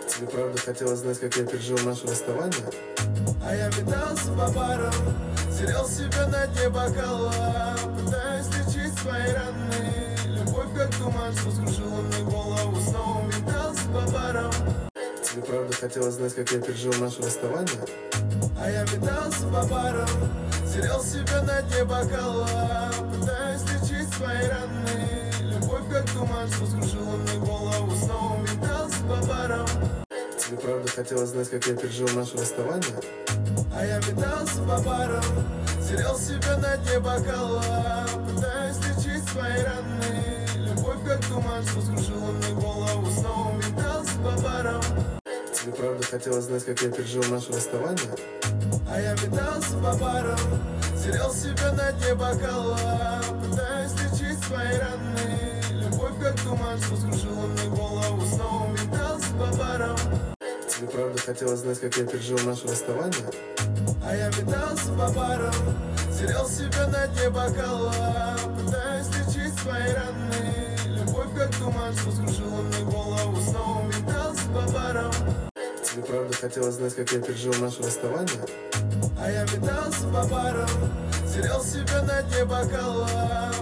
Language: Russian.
Тебе правда хотелось знать, как я пережил наше расставание? А я метался по барам, терял себя на дне бокала, пытаясь лечить свои раны. Любовь как туман, что скружила мне голову. Снова метался по барам. Тебе правда хотелось знать, как я пережил наше расставание? А я метался по барам, терял себя на дне бокала, пытаясь лечить свои раны. Любовь как туман, что скружила мне голову. Снова метался по барам. Тебе правда хотелось знать, как я пережил наше расставание? А я метался по барам, терял себя на дне бокала, пытаясь лечить свои раны. Любовь как туман, что скружила мне голову. Снова метался по барам. Тебе правда хотелось знать, как я пережил наше расставание? А я метался по барам, терял себя на дне бокала, пытаясь лечить свои раны. Любовь как туман, что скружила мне голову. Снова метался по барам. Тебе правда хотелось знать, как я пережил наше расставание? А я метался по барам, терял себя на дне бокала, пытаясь лечить свои раны. Любовь как туман, что скружила мне голову. Снова метался по барам. Тебе правда хотелось знать, как я пережил наше расставание? А я метался по барам, терял себя на дне бокала,